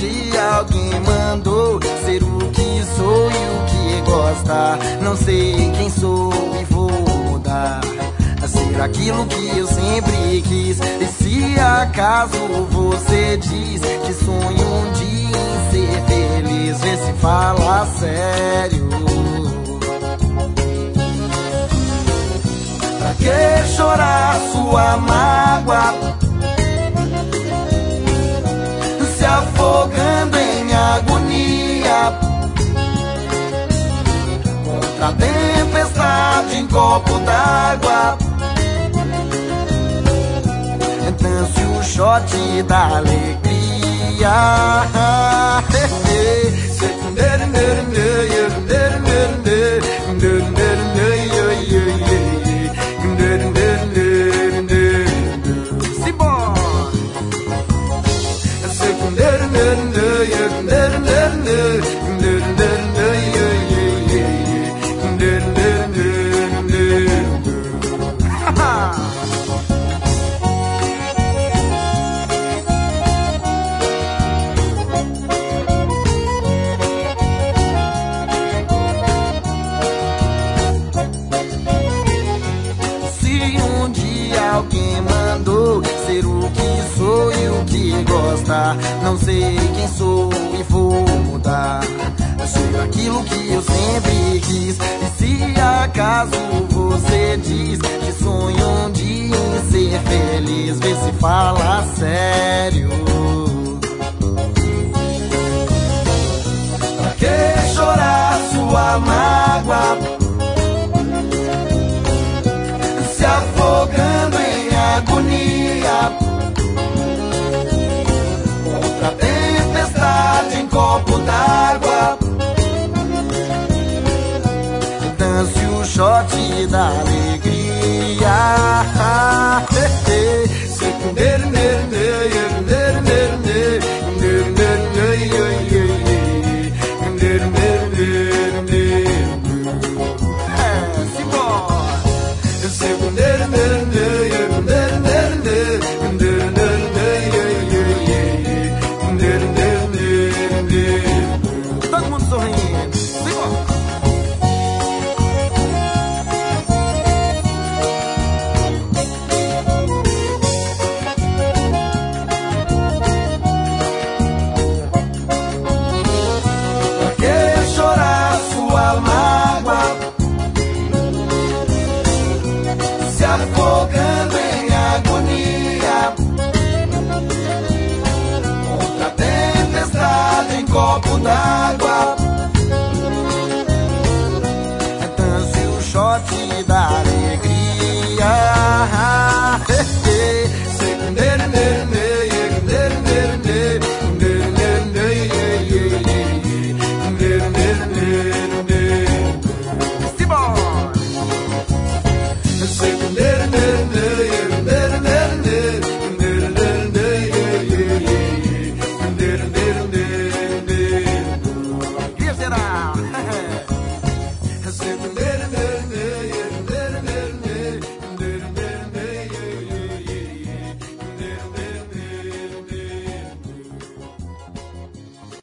dia alguém mandou ser o que sou e o que gosta. Não sei quem sou e vou mudar a ser aquilo que eu sempre quis. E se acaso você diz que sonha um dia em ser feliz, vê se fala sério. Pra que chorar sua mágoa, se afogando em agonia contra a tempestade em copo d'água? Dance o shot da alegria. Não sei quem sou e vou mudar a ser aquilo que eu sempre quis. E se acaso você diz que sonha um dia em ser feliz, vê se fala sério. Pra que chorar sua mágoa, se afogando em agonia contra a tempestade em copo d'água? Dance o shot da alegria. Todo mundo sorrindo. Simbora. Pra que chorar sua mágoa, se afogando em agonia contra a tempestade em copo d'água?